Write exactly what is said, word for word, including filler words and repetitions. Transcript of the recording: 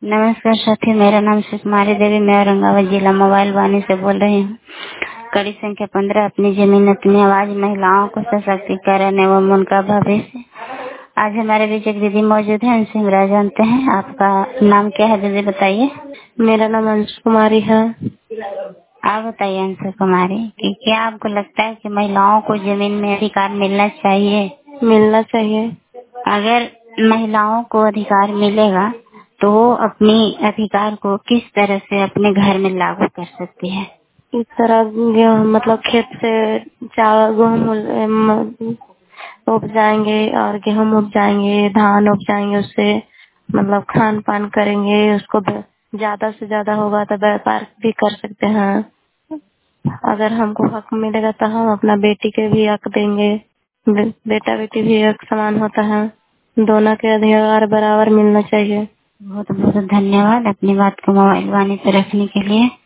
नमस्कार साथी, मेरा नाम सुकुमारी देवी, मैं औरंगाबाद जिला मोबाइल वाणी से बोल रही हूँ। कड़ी संख्या पंद्रह, अपनी जमीन अपनी आवाज, महिलाओं को सशक्तिकरण एवं उनका भविष्य। आज हमारे बीच एक दीदी मौजूद है, उनसे हम राय जानते हैं। आपका नाम क्या है दीदी, बताइए। मेरा नाम अंशु कुमारी है। आप बताइए अंशु कुमारी कि क्या आपको लगता है कि महिलाओं को जमीन में अधिकार मिलना चाहिए? मिलना चाहिए। अगर महिलाओं को अधिकार मिलेगा तो वो अपनी अधिकार को किस तरह से अपने घर में लागू कर सकती है? इस तरह गेहूं मतलब खेत से चावल गेहूँ उपजाएंगे और गेहूँ उपजाएंगे, धान उपजाएंगे, उससे मतलब खान पान करेंगे। उसको ज्यादा से ज्यादा होगा तो व्यापार भी कर सकते हैं। अगर हमको हक मिलेगा तो हम अपना बेटी के भी हक देंगे। बे, बेटा बेटी भी एक समान होता है, दोनों के अधिकार बराबर मिलना चाहिए। बहुत बहुत धन्यवाद अपनी बात को मोबाइल वाणी पे रखने के लिए।